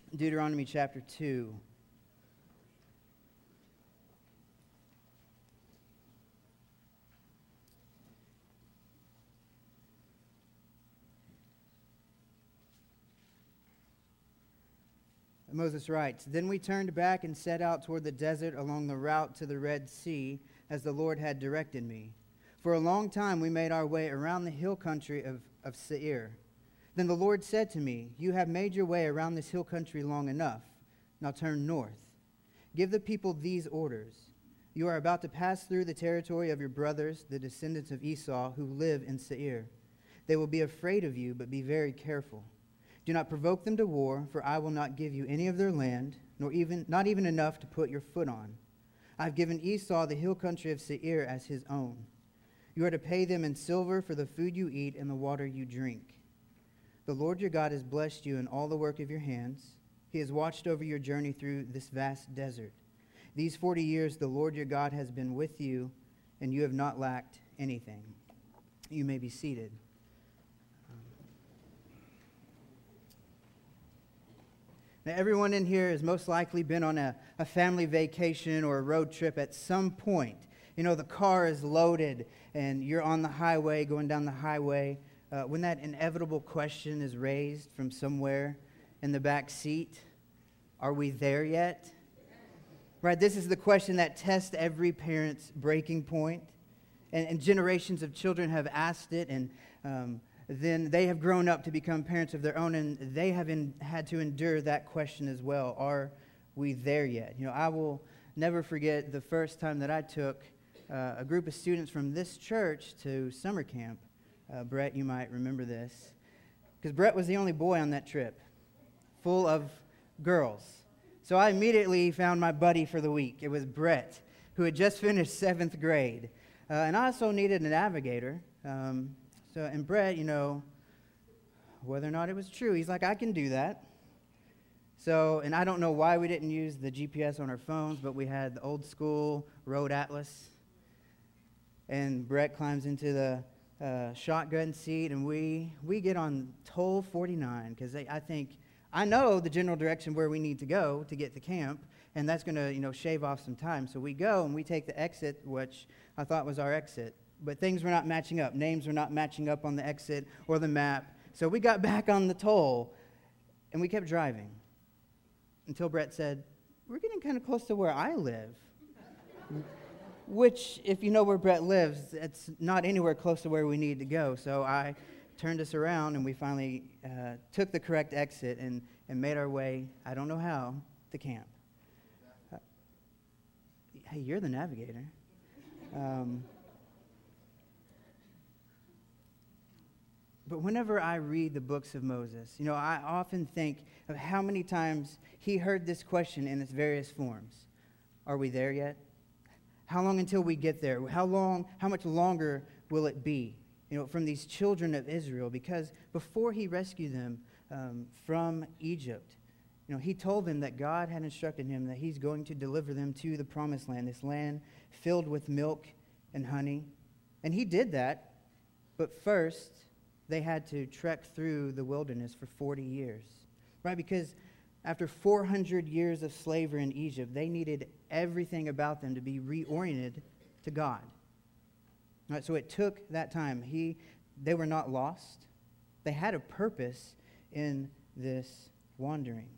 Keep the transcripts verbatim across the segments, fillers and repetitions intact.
Deuteronomy chapter two. Moses writes, "Then we turned back and set out toward the desert along the route to the Red Sea, as the Lord had directed me. For a long time we made our way around the hill country of, of Seir. Then the Lord said to me, 'You have made your way around this hill country long enough. Now turn north. Give the people these orders. You are about to pass through the territory of your brothers, the descendants of Esau, who live in Seir. They will be afraid of you, but be very careful. Do not provoke them to war, for I will not give you any of their land, nor even not even enough to put your foot on. I have given Esau the hill country of Seir as his own. You are to pay them in silver for the food you eat and the water you drink. The Lord your God has blessed you in all the work of your hands. He has watched over your journey through this vast desert. These forty years the Lord your God has been with you, and you have not lacked anything.'" You may be seated. Now, everyone in here has most likely been on a, a family vacation or a road trip at some point. You know, the car is loaded and you're on the highway, going down the highway. Uh, when that inevitable question is raised from somewhere in the back seat, are we there yet? Right, this is the question that tests every parent's breaking point. And, and generations of children have asked it, and um, then they have grown up to become parents of their own, and they have in, had to endure that question as well. Are we there yet? You know, I will never forget the first time that I took uh, a group of students from this church to summer camp. Uh, Brett, you might remember this, because Brett was the only boy on that trip, full of girls. So I immediately found my buddy for the week. It was Brett, who had just finished seventh grade. Uh, and I also needed a navigator. Um, so, and Brett, you know, whether or not it was true, he's like, I can do that. So, and I don't know why we didn't use the G P S on our phones, but we had the old school road atlas. And Brett climbs into the uh, shotgun seat, and we we get on toll forty-nine, because I think, I know the general direction where we need to go to get to camp, and that's going to, you know, shave off some time. So we go, and we take the exit, which I thought was our exit. But things were not matching up. Names were not matching up on the exit or the map. So we got back on the toll, and we kept driving until Brett said, "We're getting kind of close to where I live." Which, if you know where Brett lives, it's not anywhere close to where we need to go. So I turned us around, and we finally uh, took the correct exit and, and made our way, I don't know how, to camp. Uh, hey, you're the navigator. Um, but whenever I read the books of Moses, you know, I often think of how many times he heard this question in its various forms. Are we there yet? How long until we get there? How long, how much longer will it be? You know, from these children of Israel, because before he rescued them um, from Egypt, you know, he told them that God had instructed him that he's going to deliver them to the promised land, this land filled with milk and honey. And he did that, but first they had to trek through the wilderness for forty years, right? Because after four hundred years of slavery in Egypt, they needed everything about them to be reoriented to God. Right, so it took that time. He, they were not lost. They had a purpose in this wandering.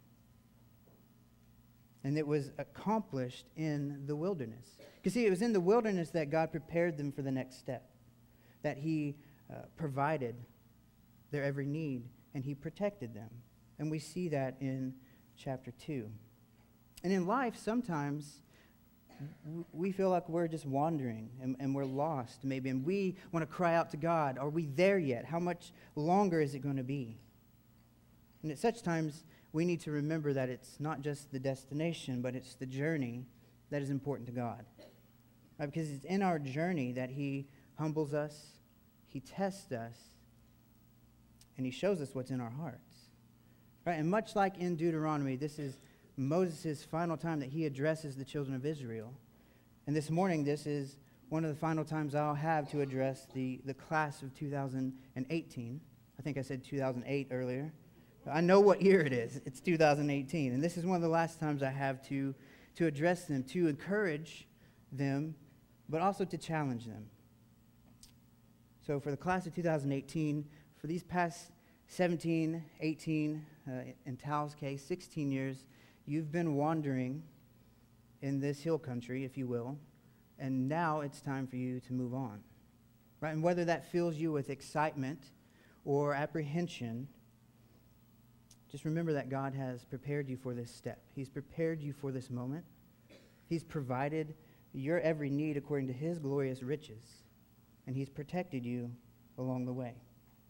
And it was accomplished in the wilderness. Because see, it was in the wilderness that God prepared them for the next step. That he uh, provided their every need, and he protected them. And we see that in chapter two. And in life, sometimes we feel like we're just wandering and, and we're lost maybe, and we want to cry out to God, are we there yet? How much longer is it going to be? And at such times, we need to remember that it's not just the destination, but it's the journey that is important to God. Right? Because it's in our journey that he humbles us, he tests us, and he shows us what's in our hearts. Right? And much like in Deuteronomy, this is Moses' final time that he addresses the children of Israel. And this morning, this is one of the final times I'll have to address the, the class of two thousand eighteen. I think I said two thousand eight earlier. I know what year it is. It's two thousand eighteen. And this is one of the last times I have to, to address them, to encourage them, but also to challenge them. So for the class of two thousand eighteen, for these past seventeen, eighteen, uh, in Tal's case, sixteen years, you've been wandering in this hill country, if you will, and now it's time for you to move on. Right? And whether that fills you with excitement or apprehension, just remember that God has prepared you for this step. He's prepared you for this moment. He's provided your every need according to His glorious riches, and He's protected you along the way.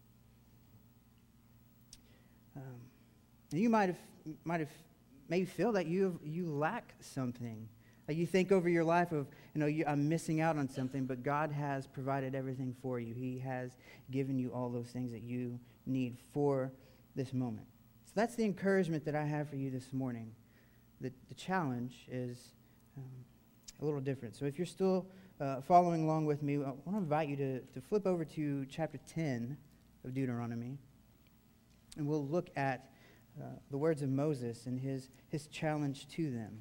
Um, and you might have, might have maybe feel that you have, you lack something. Like you think over your life of, you know, you, I'm missing out on something, but God has provided everything for you. He has given you all those things that you need for this moment. So that's the encouragement that I have for you this morning. The, the challenge is um, a little different. So if you're still uh, following along with me, I want to invite you to, to flip over to chapter ten of Deuteronomy, and we'll look at uh, the words of Moses and his, his challenge to them.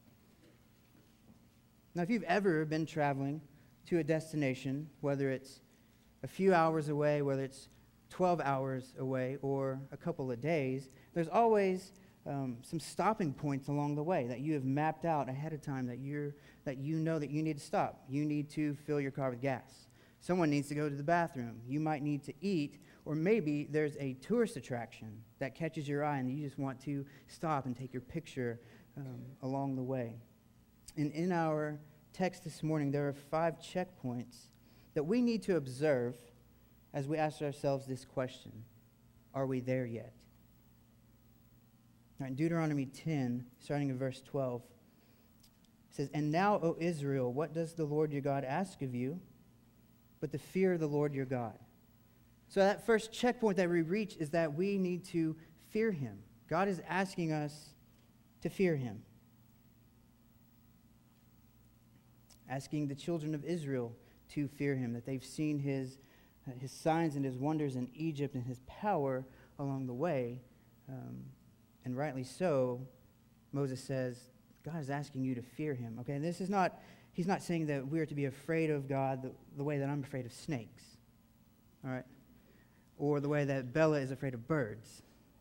Now, if you've ever been traveling to a destination, whether it's a few hours away, whether it's twelve hours away, or a couple of days, there's always um, some stopping points along the way that you have mapped out ahead of time that you're that you know that you need to stop. You need to fill your car with gas. Someone needs to go to the bathroom. You might need to eat, or maybe there's a tourist attraction that catches your eye and you just want to stop and take your picture um, along the way. And in our text this morning, there are five checkpoints that we need to observe as we ask ourselves this question: are we there yet? All right, in Deuteronomy ten, starting in verse twelve, it says, "And now, O Israel, what does the Lord your God ask of you but the fear of the Lord your God?" So that first checkpoint that we reach is that we need to fear Him. God is asking us to fear Him. Asking the children of Israel to fear Him, that they've seen His, uh, his signs and His wonders in Egypt and His power along the way. Um, and rightly so, Moses says, God is asking you to fear Him. Okay, and this is not, He's not saying that we are to be afraid of God the, the way that I'm afraid of snakes. All right? Or the way that Bella is afraid of birds.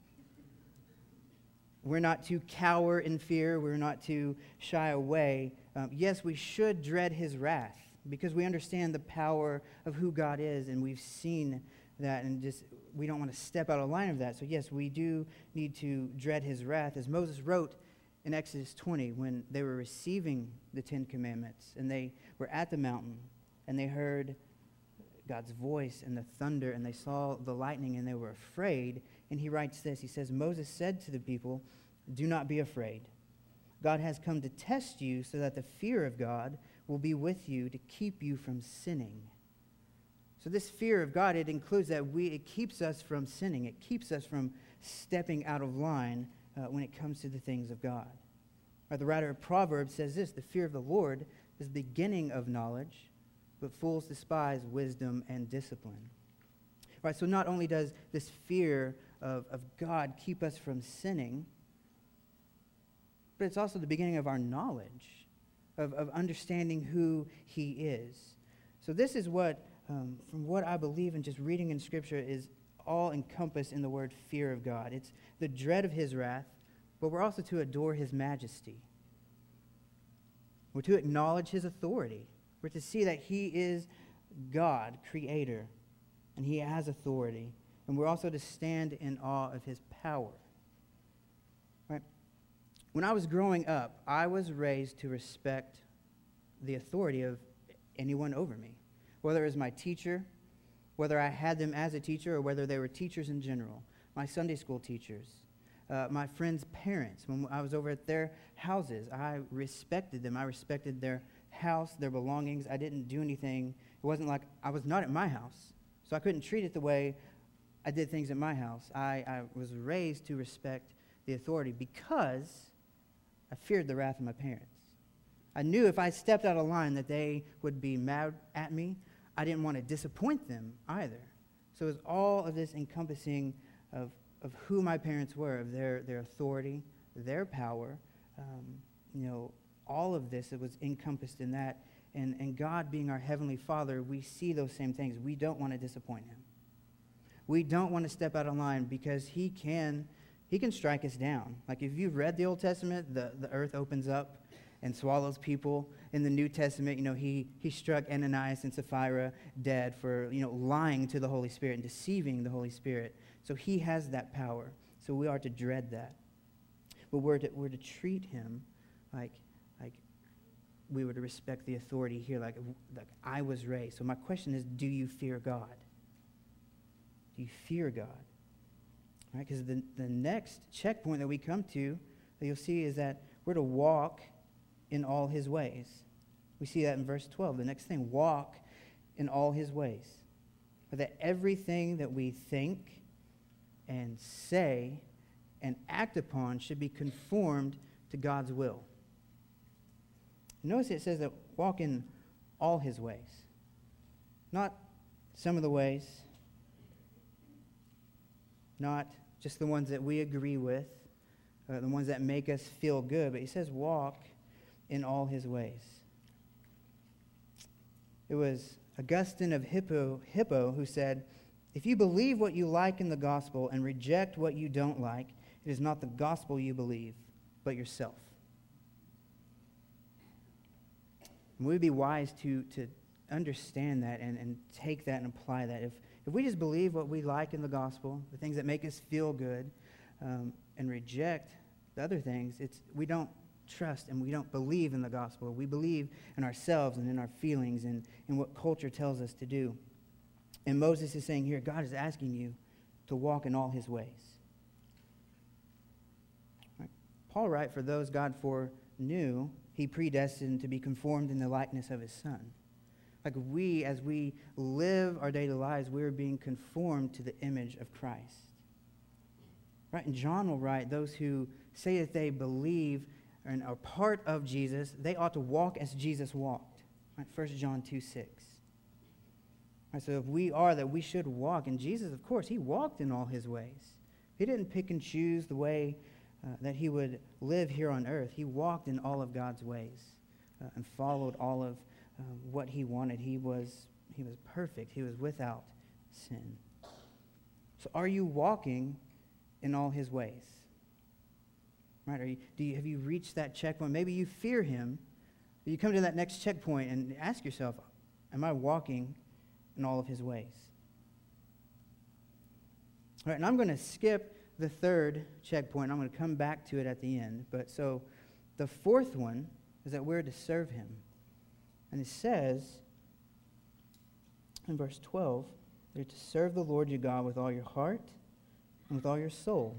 We're not to cower in fear. We're not to shy away. Um, yes, we should dread His wrath because we understand the power of who God is, and we've seen that, and just we don't want to step out of line of that. So yes, we do need to dread His wrath, as Moses wrote in Exodus twenty when they were receiving the Ten Commandments, and they were at the mountain, and they heard God's voice and the thunder, and they saw the lightning, and they were afraid. And he writes this, he says, "Moses said to the people, 'Do not be afraid. God has come to test you so that the fear of God will be with you to keep you from sinning.'" So this fear of God, it includes that we, it keeps us from sinning. It keeps us from stepping out of line uh, when it comes to the things of God. Right, the writer of Proverbs says this: "The fear of the Lord is the beginning of knowledge, but fools despise wisdom and discipline." Right, so not only does this fear of, of God keep us from sinning, but it's also the beginning of our knowledge, of, of understanding who He is. So this is what, um, from what I believe in just reading in Scripture, is all encompassed in the word fear of God. It's the dread of His wrath, but we're also to adore His majesty. We're to acknowledge His authority. We're to see that He is God, Creator, and He has authority. And we're also to stand in awe of His power. Right? When I was growing up, I was raised to respect the authority of anyone over me, whether it was my teacher, whether I had them as a teacher, or whether they were teachers in general, my Sunday school teachers, uh, my friends' parents. When I was over at their houses, I respected them. I respected their house, their belongings. I didn't do anything. It wasn't like I was not at my house, so I couldn't treat it the way I did things at my house. I, I was raised to respect the authority because I feared the wrath of my parents. I knew if I stepped out of line that they would be mad at me. I didn't want to disappoint them either. So it was all of this encompassing of, of who my parents were, of their, their authority, their power. Um, you know, all of this, it was encompassed in that. And, and God being our Heavenly Father, we see those same things. We don't want to disappoint Him. We don't want to step out of line because He can, He can strike us down. Like if you've read the Old Testament, the, the earth opens up and swallows people. In the New Testament, you know, he, he struck Ananias and Sapphira dead for, you know, lying to the Holy Spirit and deceiving the Holy Spirit. So He has that power. So we are to dread that. But we're to, we're to treat Him like, like we were to respect the authority here, like, like I was raised. So my question is, do you fear God? Do you fear God? Right? Because the, the next checkpoint that we come to, that you'll see, is that we're to walk in all His ways. We see that in verse twelve. The next thing, walk in all His ways. But that everything that we think and say and act upon should be conformed to God's will. Notice it says that walk in all His ways. Not some of the ways. Not just the ones that we agree with, uh, the ones that make us feel good. But He says walk in all His ways. It was Augustine of Hippo, Hippo who said, if you believe what you like in the gospel and reject what you don't like, it is not the gospel you believe, but yourself. And we'd be wise to, to understand that and, and take that and apply that. If, if we just believe what we like in the gospel, the things that make us feel good, um, and reject the other things, it's we don't trust and we don't believe in the gospel. We believe in ourselves and in our feelings and in what culture tells us to do. And Moses is saying here, God is asking you to walk in all His ways. Right. Paul writes, for those God foreknew, He predestined to be conformed in the likeness of His Son. Like we, as we live our daily lives, we are being conformed to the image of Christ. Right? And John will write, those who say that they believe and are part of Jesus, they ought to walk as Jesus walked. Right? First John two six. Right, so if we are, that we should walk. And Jesus, of course, He walked in all His ways. He didn't pick and choose the way uh, that He would live here on earth. He walked in all of God's ways uh, and followed all of uh, what He wanted. He was, he was perfect. He was without sin. So are you walking in all His ways? Right? Are you, do you, have you reached that checkpoint? Maybe you fear Him, but you come to that next checkpoint and ask yourself, am I walking in all of His ways? All right, and I'm going to skip the third checkpoint. I'm going to come back to it at the end. But so the fourth one is that we're to serve Him. And it says in verse twelve, you're to serve the Lord your God with all your heart and with all your soul.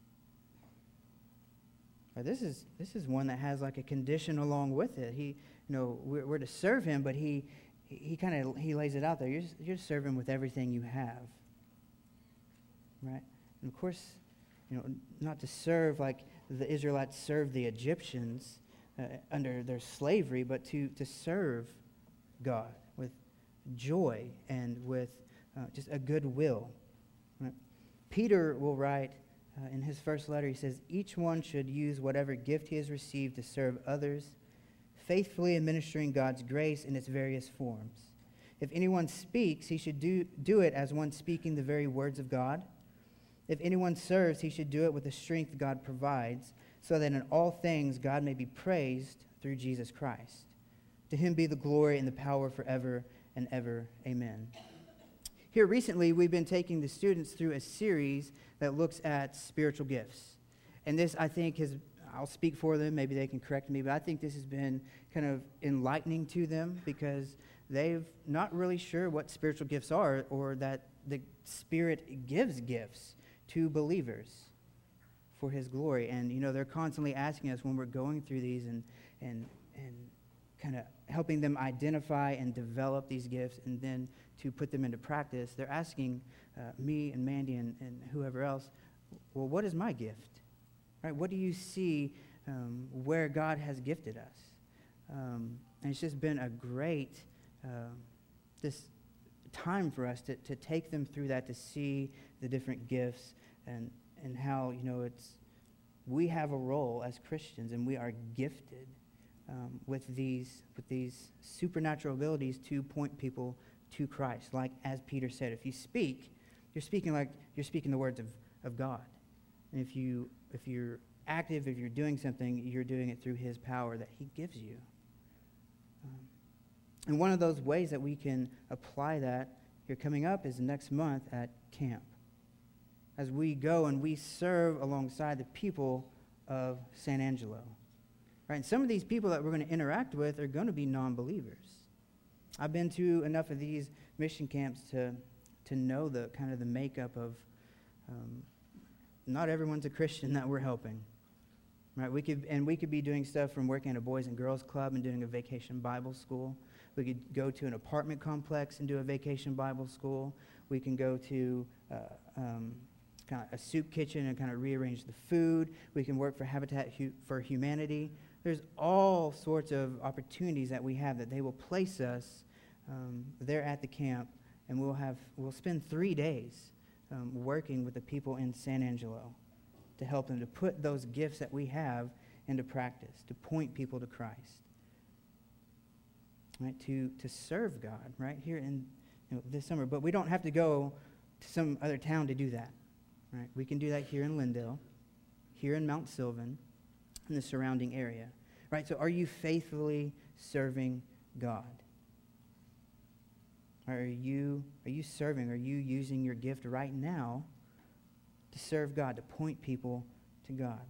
Right, this is this is one that has like a condition along with it. He, you know, we're, we're to serve Him, but he he kind of he lays it out there. You're you're to serve Him with everything you have. Right, and of course, you know, not to serve like the Israelites served the Egyptians uh, under their slavery, but to to serve God with joy and with uh, just a good will. Right? Peter will write uh, in his first letter, he says, each one should use whatever gift he has received to serve others, faithfully administering God's grace in its various forms. If anyone speaks, he should do, do it as one speaking the very words of God. If anyone serves, he should do it with the strength God provides, so that in all things God may be praised through Jesus Christ. To Him be the glory and the power forever and ever. Amen. Here recently, we've been taking the students through a series that looks at spiritual gifts. And this, I think, has, I'll speak for them, maybe they can correct me, but I think this has been kind of enlightening to them because they've not really sure what spiritual gifts are or that the Spirit gives gifts to believers for His glory. And, you know, they're constantly asking us when we're going through these and and and kind of helping them identify and develop these gifts and then to put them into practice, they're asking uh, me and Mandy and, and whoever else, well, what is my gift? Right? What do you see um, where God has gifted us? Um, and it's just been a great uh, this time for us to, to take them through that, to see the different gifts and and how, you know, it's, we have a role as Christians, and we are gifted um, with these with these supernatural abilities to point people to Christ. Like as Peter said, if you speak, you're speaking like you're speaking the words of, of God. And if you if you're active, if you're doing something, you're doing it through his power that he gives you. Um, and one of those ways that we can apply that here coming up is next month at camp, as we go and we serve alongside the people of San Angelo. Right? And some of these people that we're going to interact with are going to be non-believers. I've been to enough of these mission camps to to know the kind of the makeup of um, not everyone's a Christian that we're helping. Right? We could and we could be doing stuff from working at a Boys and Girls Club and doing a vacation Bible school. We could go to an apartment complex and do a vacation Bible school. We can go to uh, um, kind of a soup kitchen and kind of rearrange the food. We can work for Habitat Hu- for Humanity. There's all sorts of opportunities that we have that they will place us um, there at the camp, and we'll have we'll spend three days um, working with the people in San Angelo to help them to put those gifts that we have into practice, to point people to Christ, right? To to serve God, right here in you know, this summer. But we don't have to go to some other town to do that, right? We can do that here in Lindale, here in Mount Sylvan, in the surrounding area, right? So are you faithfully serving God? Are you, are you serving? Are you using your gift right now to serve God, to point people to God?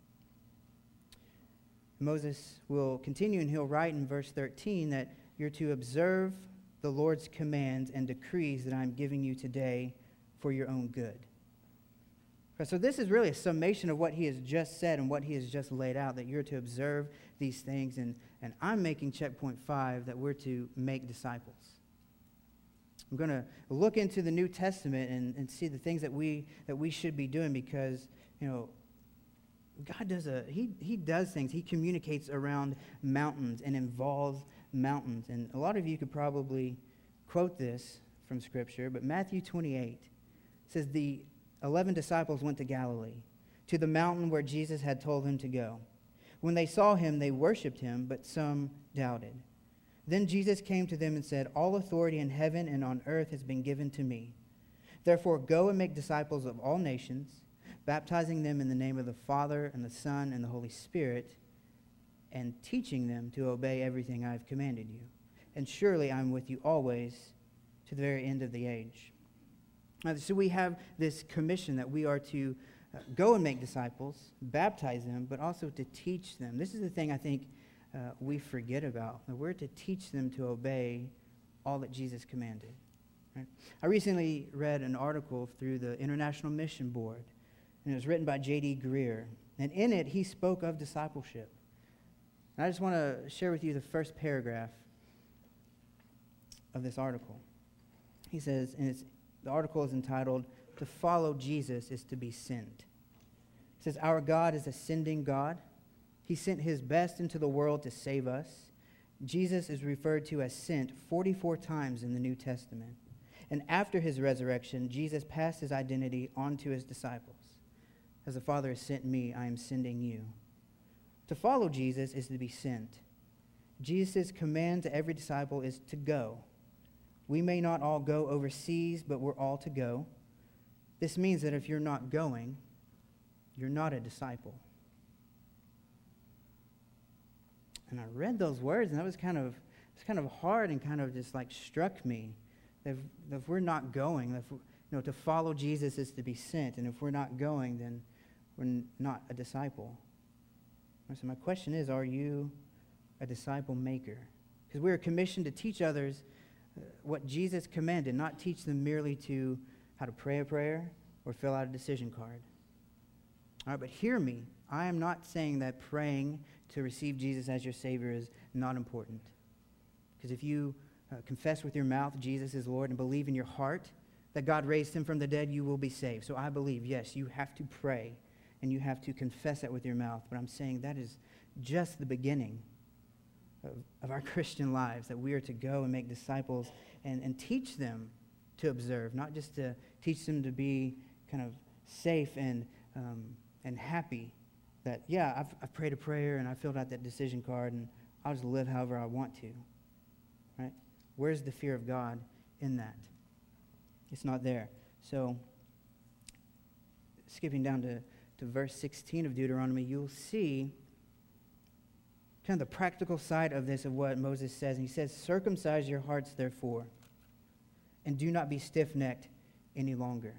Moses will continue, and he'll write in verse thirteen that you're to observe the Lord's commands and decrees that I'm giving you today for your own good. So this is really a summation of what he has just said and what he has just laid out, that you're to observe these things. And, and I'm making checkpoint five that we're to make disciples. I'm going to look into the New Testament and, and see the things that we that we should be doing, because, you know, God does a he he does things. He communicates around mountains and involves mountains. And a lot of you could probably quote this from Scripture, but Matthew twenty-eight says the eleven disciples went to Galilee, to the mountain where Jesus had told them to go. When they saw him, they worshipped him, but some doubted. Then Jesus came to them and said, all authority in heaven and on earth has been given to me. Therefore, go and make disciples of all nations, baptizing them in the name of the Father and the Son and the Holy Spirit, and teaching them to obey everything I have commanded you. And surely I'm with you always to the very end of the age. Uh, so we have this commission that we are to uh, go and make disciples, baptize them, but also to teach them. This is the thing I think uh, we forget about, that we're to teach them to obey all that Jesus commanded. Right? I recently read an article through the International Mission Board, and it was written by J D Greer. And in it, he spoke of discipleship. And I just want to share with you the first paragraph of this article. He says, and it's the article is entitled, To Follow Jesus is to be Sent. It says, our God is a sending God. He sent his best into the world to save us. Jesus is referred to as sent forty-four times in the New Testament. And after his resurrection, Jesus passed his identity on to his disciples. As the Father has sent me, I am sending you. To follow Jesus is to be sent. Jesus' command to every disciple is to go. We may not all go overseas, but we're all to go. This means that if you're not going, you're not a disciple. And I read those words, and that was kind of it was kind of hard and kind of just like struck me. That if, that if we're not going, that if, you know, to follow Jesus is to be sent, and if we're not going, then we're not a disciple. So my question is, are you a disciple maker? Because we are commissioned to teach others what Jesus commanded, not teach them merely to how to pray a prayer or fill out a decision card. All right, but hear me. I am not saying that praying to receive Jesus as your Savior is not important. Because if you uh, confess with your mouth Jesus is Lord and believe in your heart that God raised him from the dead, you will be saved. So I believe, yes, you have to pray and you have to confess that with your mouth. But I'm saying that is just the beginning Of, of our Christian lives, that we are to go and make disciples and, and teach them to observe, not just to teach them to be kind of safe and um, and happy that, yeah, I've, I've prayed a prayer and I filled out that decision card and I'll just live however I want to, right? Where's the fear of God in that? It's not there. So, skipping down to, to verse sixteen of Deuteronomy, you'll see kind of the practical side of this, of what Moses says. And he says, circumcise your hearts, therefore, and do not be stiff-necked any longer.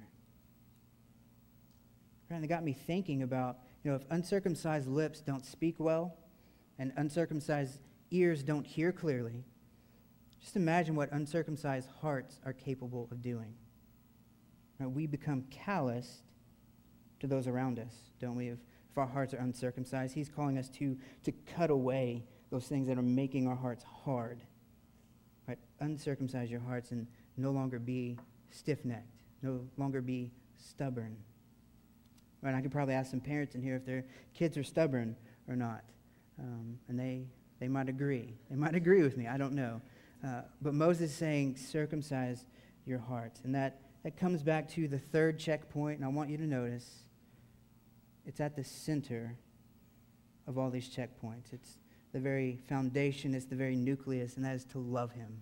And it got me thinking about, you know, if uncircumcised lips don't speak well and uncircumcised ears don't hear clearly, just imagine what uncircumcised hearts are capable of doing. Right? We become calloused to those around us, don't we? If, if our hearts are uncircumcised, he's calling us to, to cut away those things that are making our hearts hard. Right? Uncircumcise your hearts and no longer be stiff-necked, no longer be stubborn. Right? I could probably ask some parents in here if their kids are stubborn or not, um, and they they might agree. They might agree with me. I don't know. Uh, but Moses is saying, circumcise your hearts. And that, that comes back to the third checkpoint, and I want you to notice it's at the center of all these checkpoints. It's the very foundation, it's the very nucleus, and that is to love him.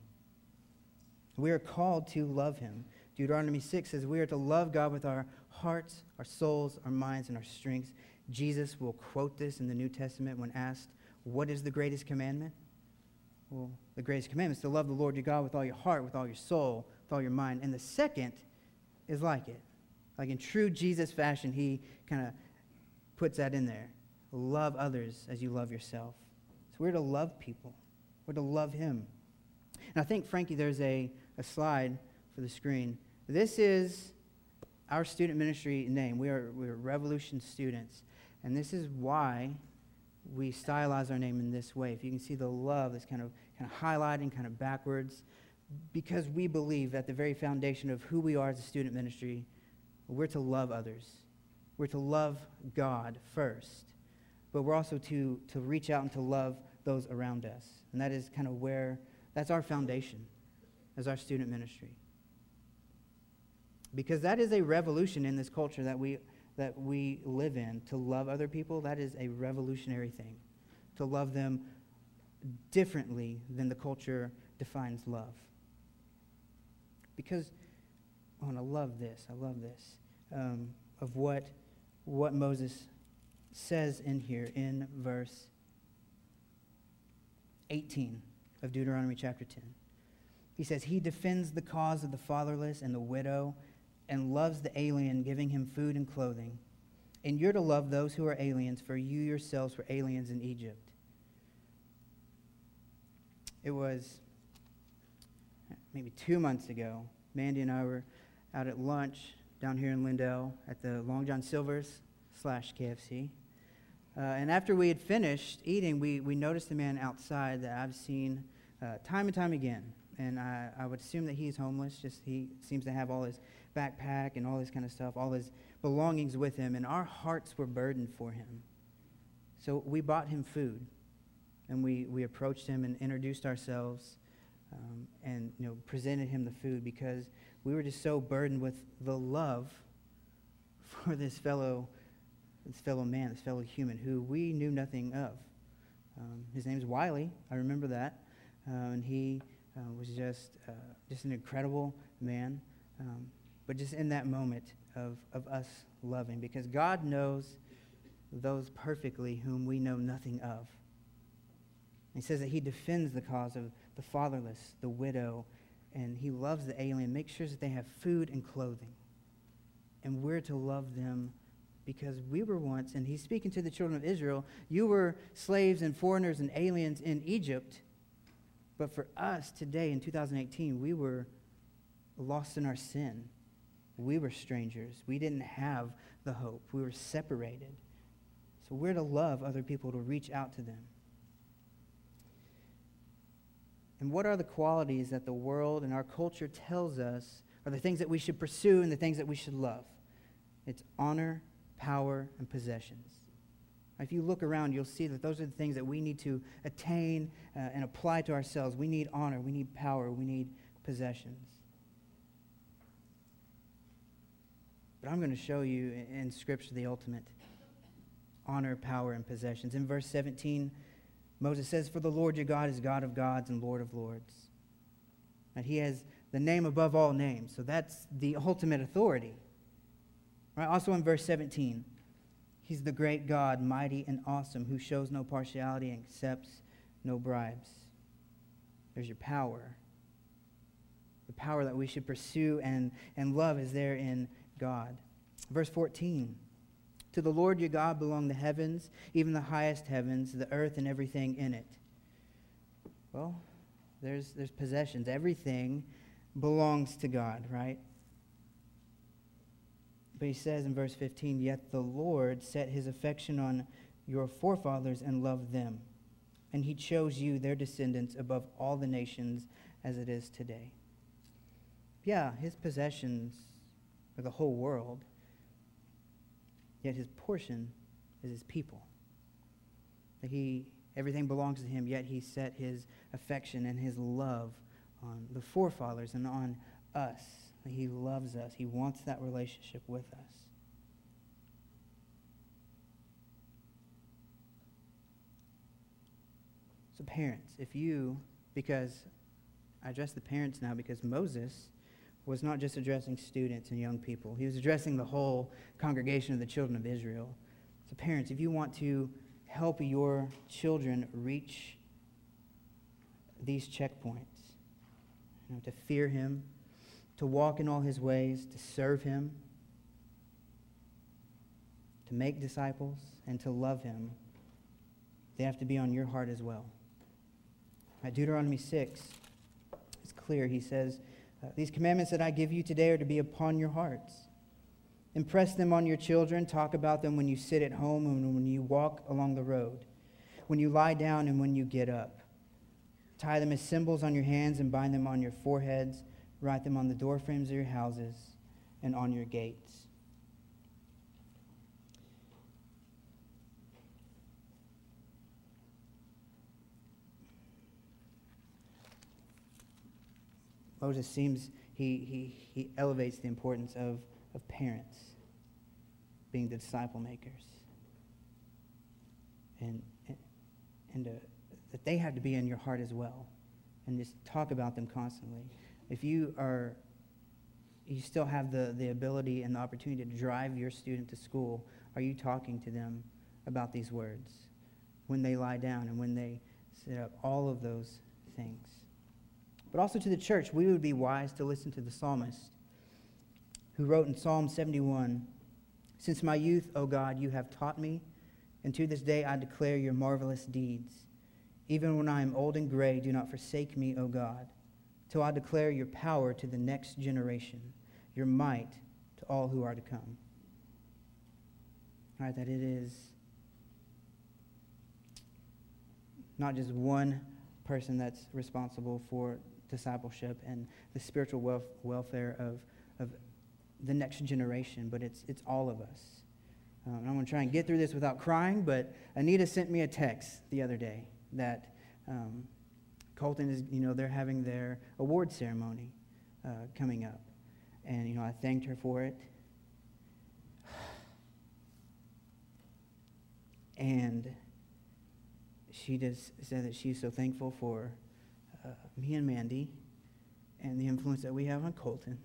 We are called to love him. Deuteronomy six says we are to love God with our hearts, our souls, our minds, and our strengths. Jesus will quote this in the New Testament when asked, what is the greatest commandment? Well, the greatest commandment is to love the Lord your God with all your heart, with all your soul, with all your mind. And the second is like it. Like in true Jesus fashion, he kind of puts that in there. Love others as you love yourself. So we're to love people. We're to love him. And I think, Frankie, there's a, a slide for the screen. This is our student ministry name. We are, we are Revolution students. And this is why we stylize our name in this way. If you can see the love that's kind of, kind of highlighting, kind of backwards, because we believe at the very foundation of who we are as a student ministry, we're to love others. We're to love God first, but we're also to, to reach out and to love those around us. And that is kind of where, that's our foundation as our student ministry. Because that is a revolution in this culture that we that we live in. To love other people, that is a revolutionary thing. To love them differently than the culture defines love. Because, oh, and I love this, I love this, um, of what, what Moses says in here in verse eighteen of Deuteronomy chapter ten. He says, he defends the cause of the fatherless and the widow and loves the alien, giving him food and clothing. And you're to love those who are aliens, for you yourselves were aliens in Egypt. It was maybe two months ago, Mandy and I were out at lunch down here in Lindell at the Long John Silver's slash K F C. Uh, and after we had finished eating, we, we noticed a man outside that I've seen uh, time and time again. And I, I would assume that he's homeless. Just he seems to have all his backpack and all this kind of stuff, all his belongings with him. And our hearts were burdened for him. So we bought him food. And we, we approached him and introduced ourselves um, and you know presented him the food because we were just so burdened with the love for this fellow, this fellow man, this fellow human who we knew nothing of. Um, his name's Wiley. I remember that. Uh, and he... Uh, was just uh, just an incredible man, um, but just in that moment of, of us loving, because God knows those perfectly whom we know nothing of. He says that he defends the cause of the fatherless, the widow, and he loves the alien, makes sure that they have food and clothing. And we're to love them because we were once, and he's speaking to the children of Israel, you were slaves and foreigners and aliens in Egypt. But for us today in two thousand eighteen, we were lost in our sin. We were strangers. We didn't have the hope. We were separated. So we're to love other people, to reach out to them. And what are the qualities that the world and our culture tells us are the things that we should pursue and the things that we should love? It's honor, power, and possessions. If you look around, you'll see that those are the things that we need to attain uh, and apply to ourselves. We need honor, we need power, we need possessions. But I'm going to show you in Scripture the ultimate honor, power, and possessions. In verse seventeen, Moses says, "For the Lord your God is God of gods and Lord of lords." And he has the name above all names. So that's the ultimate authority. Right? Also in verse seventeen, he's the great God, mighty and awesome, who shows no partiality and accepts no bribes. There's your power. The power that we should pursue and, and love is there in God. Verse fourteen, "To the Lord your God belong the heavens, even the highest heavens, the earth and everything in it." Well, there's, there's possessions. Everything belongs to God, right? But he says in verse fifteen, "Yet the Lord set his affection on your forefathers and loved them. And he chose you, their descendants, above all the nations as it is today." Yeah, his possessions are the whole world. Yet his portion is his people. That he, everything belongs to him, yet he set his affection and his love on the forefathers and on us. That he loves us. He wants that relationship with us. So parents, if you, because I address the parents now because Moses was not just addressing students and young people. He was addressing the whole congregation of the children of Israel. So parents, if you want to help your children reach these checkpoints, you know, to fear him, to walk in all his ways, to serve him, to make disciples, and to love him, they have to be on your heart as well. At Deuteronomy six, it's clear. He says, Uh, "These commandments that I give you today are to be upon your hearts. Impress them on your children. Talk about them when you sit at home and when you walk along the road, when you lie down and when you get up. Tie them as symbols on your hands and bind them on your foreheads. Write them on the doorframes of your houses and on your gates." Moses seems, he, he, he elevates the importance of, of parents being the disciple makers. And, and uh, that they have to be in your heart as well. And just talk about them constantly. If you are, you still have the, the ability and the opportunity to drive your student to school, are you talking to them about these words? When they lie down and when they sit up, all of those things. But also to the church, we would be wise to listen to the psalmist who wrote in Psalm seventy-one, "Since my youth, O God, you have taught me, and to this day I declare your marvelous deeds. Even when I am old and gray, do not forsake me, O God, till I declare your power to the next generation, your might to all who are to come." All right, that it is not just one person that's responsible for discipleship and the spiritual welf- welfare of, of the next generation, but it's it's all of us. Um, and I'm going to try and get through this without crying, but Anita sent me a text the other day that um, Colton is, you know, they're having their award ceremony uh, coming up. And, you know, I thanked her for it. And she just said that she's so thankful for uh, me and Mandy and the influence that we have on Colton.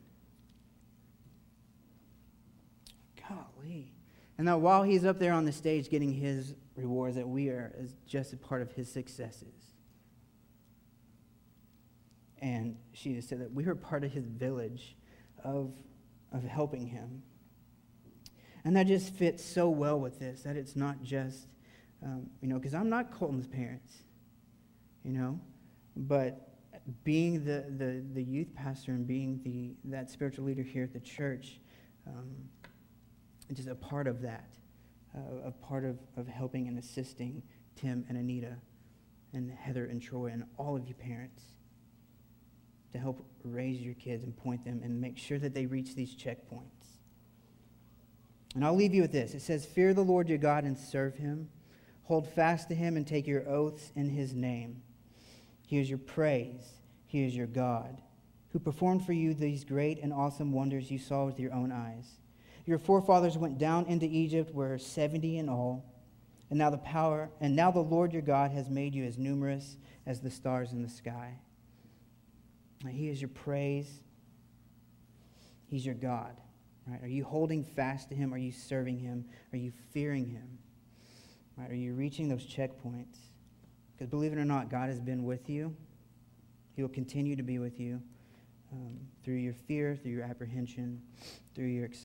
Golly. And that while he's up there on the stage getting his rewards, that we are as just a part of his successes. And she just said that we were part of his village of, of helping him. And that just fits so well with this, that it's not just, um, you know, because I'm not Colton's parents, you know, but being the, the, the youth pastor and being the that spiritual leader here at the church, um, just a part of that, uh, a part of, of helping and assisting Tim and Anita and Heather and Troy and all of you parents to help raise your kids and point them and make sure that they reach these checkpoints. And I'll leave you with this. It says, "Fear the Lord your God and serve him. Hold fast to him and take your oaths in his name. He is your praise. He is your God, who performed for you these great and awesome wonders you saw with your own eyes. Your forefathers went down into Egypt, were seventy in all. And now the power, and now the Lord your God has made you as numerous as the stars in the sky. He is your praise. He's your God. Right? Are you holding fast to him? Are you serving him? Are you fearing him? Right? Are you reaching those checkpoints? Because believe it or not, God has been with you. He will continue to be with you um, through your fear, through your apprehension, through your excitement.